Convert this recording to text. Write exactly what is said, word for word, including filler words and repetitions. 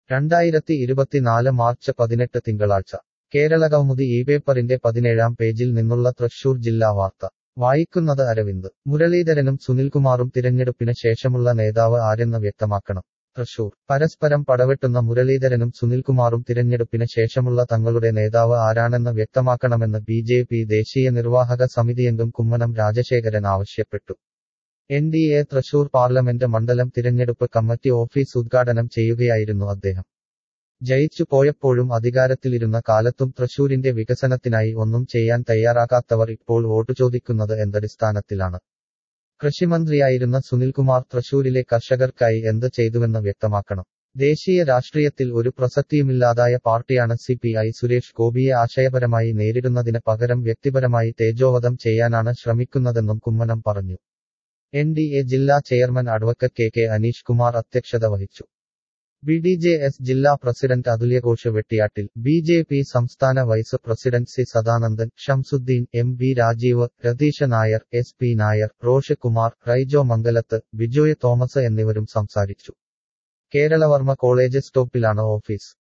രണ്ടായിരത്തി ഇരുപത്തിനാല് മാർച്ച് പതിനെട്ട് തിങ്കളാഴ്ച കേരളകൗമുദി ഈ പേപ്പറിന്റെ പതിനേഴാം പേജിൽ നിന്നുള്ള തൃശൂർ ജില്ലാ വാർത്ത വായിക്കുന്നത് അരവിന്ദ്. മുരളീധരനും സുനിൽകുമാറും തിരഞ്ഞെടുപ്പിന് ശേഷമുള്ള നേതാവ് ആരെന്ന് വ്യക്തമാക്കണം. തൃശൂർ. പരസ്പരം പടവെട്ടുന്ന മുരളീധരനും സുനിൽകുമാറും തിരഞ്ഞെടുപ്പിന് ശേഷമുള്ള തങ്ങളുടെ നേതാവ് ആരാണെന്ന് വ്യക്തമാക്കണമെന്ന് ബി ജെ പി ദേശീയ നിർവാഹക സമിതിയംഗം കുമ്മനം രാജശേഖരൻ ആവശ്യപ്പെട്ടു. N D A Thrissur parliament മണ്ഡലം തിരഞ്ഞെടുപ്പ് കമ്മിറ്റി ഓഫീസ് ഉദ്ഘാടനം ചെയ്യുകയായിരുന്നു അദ്ദേഹം. ജയിച്ചു പോയപ്പോഴും അധികാരത്തിലിരുന്ന കാലത്തും തൃശൂരിന്റെ വികസനത്തിനായി ഒന്നും ചെയ്യാൻ തയ്യാറാകാത്തവർ ഇപ്പോൾ വോട്ടു ചോദിക്കുന്നത് എന്തടിസ്ഥാനത്തിലാണ്? കൃഷിമന്ത്രിയായിരുന്ന സുനിൽകുമാർ തൃശൂരിലെ കർഷകർക്കായി എന്ത് ചെയ്തുവെന്ന് വ്യക്തമാക്കണം. ദേശീയ രാഷ്ട്രീയത്തിൽ ഒരു പ്രസക്തിയുമില്ലാതായ പാർട്ടിയാണ് സി പി ഐ. സുരേഷ് ഗോപിയെ ആശയപരമായി നേരിടുന്നതിന് പകരം വ്യക്തിപരമായി തേജോവധം ചെയ്യാനാണ് ശ്രമിക്കുന്നതെന്നും കുമ്മനം പറഞ്ഞു. എൻ ഡി എ ജില്ലാ chairman advocate K K Aneesh Kumar അധ്യക്ഷത വഹിച്ചു. ബി ഡി ജെ എസ് ജില്ലാ president Athulyaghosh Vettiyattil, B J P സംസ്ഥാന vice president C Sadanandan, Shamsuddin, M B Rajeev, Ratheesh Nair, S P Nair, Rosh Kumar, Raijo Mangalath, Bijoy Thomas എന്നിവരും സംസാരിച്ചു. കേരളവർമ്മ കോളേജ് സ്റ്റോപ്പിലാണ് ഓഫീസ്.